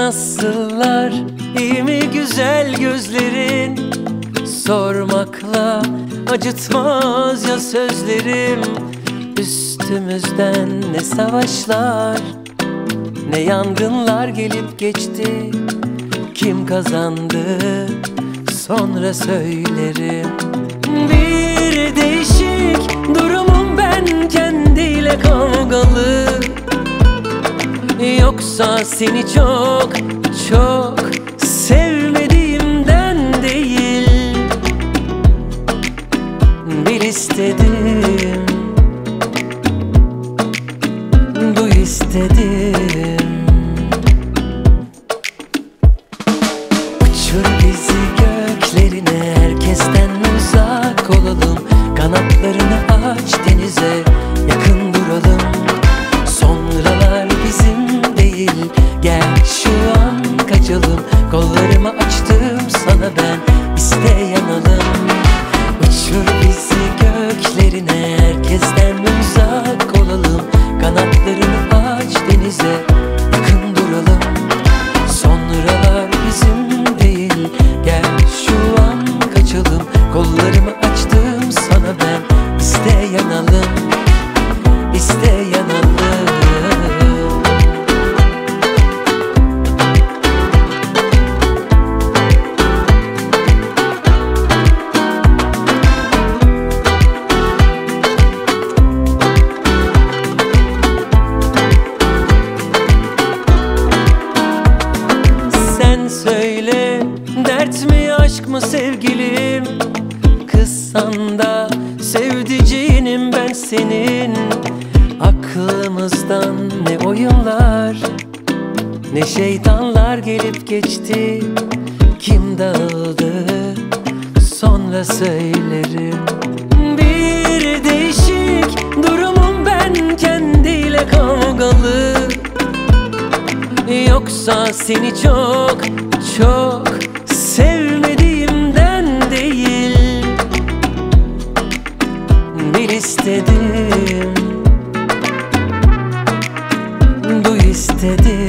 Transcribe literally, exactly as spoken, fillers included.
Nasıllar, iyi mi güzel gözlerin? Sormakla acıtmaz ya sözlerim. Üstümüzden ne savaşlar, ne yangınlar gelip geçti. Kim kazandı sonra söylerim. Bir değişik durumum ben, kendiyle kavgalı. Yoksa seni çok çok sevmediğimden değil. Bil istedim, duy istedim. Uçur bizi göklerine, herkesten uzak olalım. Kanatlarını aç denize, yakın duralım. Sonralar bizim değil, gel şu an kaçalım. Kollarımı açtım sana ben, iste yanalım. Uçur bizi göklerine, herkesten uzak olalım. Kanatlarını aç denize, yakın duralım. Sonralar bizim değil, gel şu an kaçalım. Kollarımı açtım sana ben, iste yanalım, iste yanalım. Söyle, dert mi aşk mı sevgilim? Kızsan da sevdiceğinim ben senin. Aklımızdan ne oyunlar, ne şeytanlar gelip geçti. Kim dağıldı sonra söylerim. Bir değişik durumum ben, kendiyle kavgalı. Yoksa seni çok çok sevmediğimden değil. Bil istedim, duy istedim.